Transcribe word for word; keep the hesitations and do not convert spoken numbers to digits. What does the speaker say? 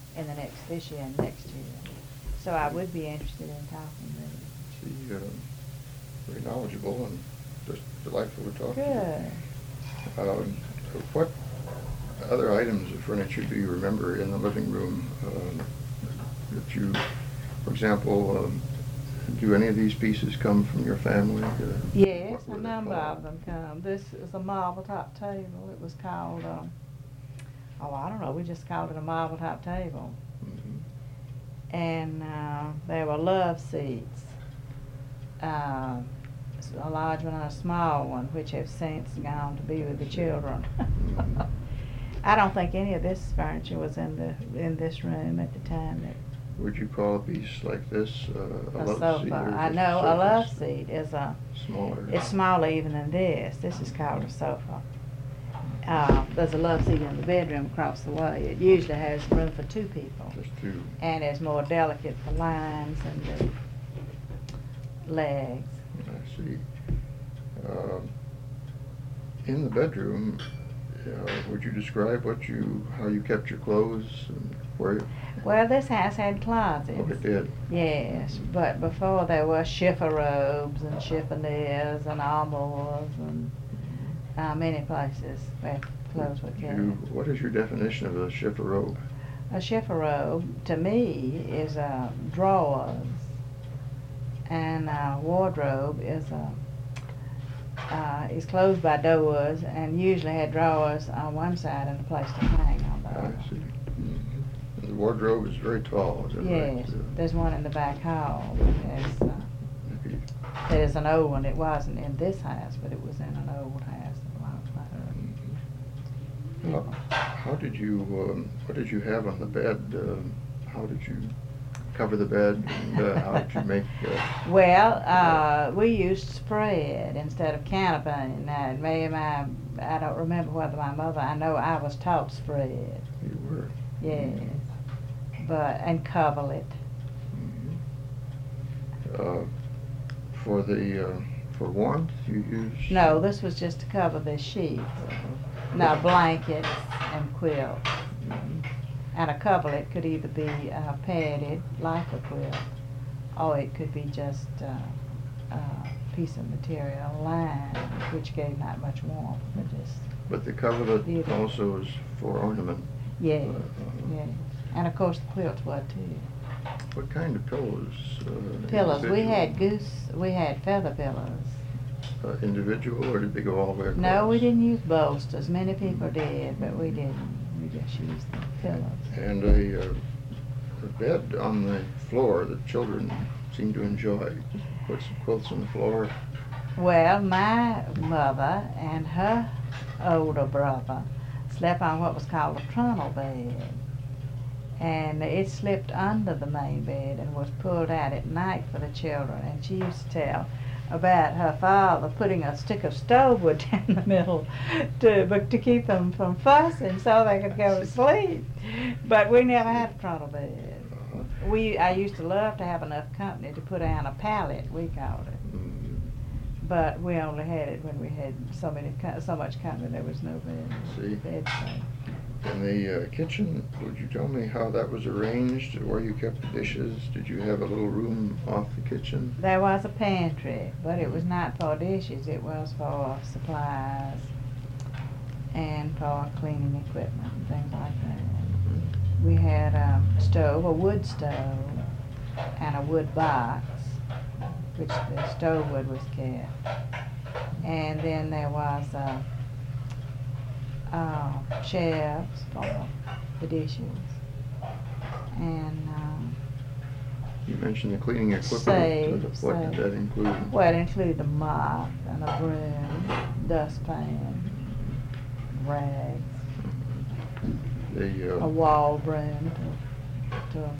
in the next, this year and next year. So I would be interested in talking with him. She, uh, very knowledgeable and just delightful to talk Good. to. Um, what other items of furniture do you remember in the living room um, that you, for example, um, do any of these pieces come from your family? Uh, Yes, what a were they number called? of them come. This is a marble top table. It was called, um, oh, I don't know, we just called it a marble top table. Mhm. And uh, there were love seats, uh, a large one and a small one, which have since gone to be with the children. Mhm. I don't think any of this furniture was in the in this room at the time that Would you call a piece like this uh, a, a love sofa. seat? Or I just know a sofa? love seat is a Smaller. it's smaller even than this. This is called a sofa. Uh, there's a love seat in the bedroom across the way. It usually has room for two people. Just two. And it's more delicate for lines and the legs. I see. Um, in the bedroom, uh, would you describe what you, how you kept your clothes and where? You, Well, this house had closets. oh, it did. Yes, but before there were chiffon-robes and chiffoniers and armoires and uh, many places where clothes were Would kept. you, what is your definition of a chiffon-robe? A chiffon-robe, to me, is uh, drawers, and a wardrobe is a uh, is closed by doors and usually had drawers on one side and a place to hang on the I other. see. Mm-hmm. The wardrobe is very tall, is that right? Yes, Uh, there's one in the back hall. There's, uh, maybe- there's an old one. It wasn't in this house, but it was in an old house that belonged to her. mhm. How, how did you, um, what did you have on the bed? Um, how did you cover the bed, and uh, how did you make? Uh, Well, uh, we used spread instead of canopy. Now, me and my, I don't remember whether my mother, I know I was taught spread. you were. Yes. But, and coverlet. Mhm. Uh, for the uh, for warmth, you use. No, this was just to cover the sheets. No, blankets and quilts. Mhm. And a coverlet could either be uh, padded like a quilt, or it could be just uh, a piece of material lined, which gave not much warmth, but just, But the coverlet Yeah. also is for ornament. yes, Uh, uh, yes. And of course the quilts were too. What kind of pillows? Uh, Pillows, we had individual? goose, we had feather pillows. Uh, individual, or did they go all the way across? No, we didn't use bolsters. Many people did, but we didn't. We just used the pillows. And a, uh, a bed on the floor that children seem to enjoy. Put some quilts on the floor. Well, my mother and her older brother slept on what was called a trunnel bed. And it slipped under the main bed and was pulled out at night for the children. And she used to tell about her father putting a stick of stove wood down the middle to but to keep them from fussing so they could go to sleep. But we never had a trunnel bed. Uh-huh. We I used to love to have enough company to put down a pallet, we called it. Mm, But we only had it when we had so many co- so much company there was no bed. See. bed space. In the uh, kitchen, would you tell me how that was arranged, where you kept the dishes? Did you have a little room off the kitchen? There was a pantry, but it was not for dishes, it was for supplies and for cleaning equipment and things like that. We had a stove, a wood stove, and a wood box, which the stove wood was kept. And then there was a uh, shelves for the dishes. And, um, You mentioned the cleaning equipment. Save, Uh, What did save. that include? well, it included a mop and a broom, dustpan, rags, The, a uh, wall broom to, to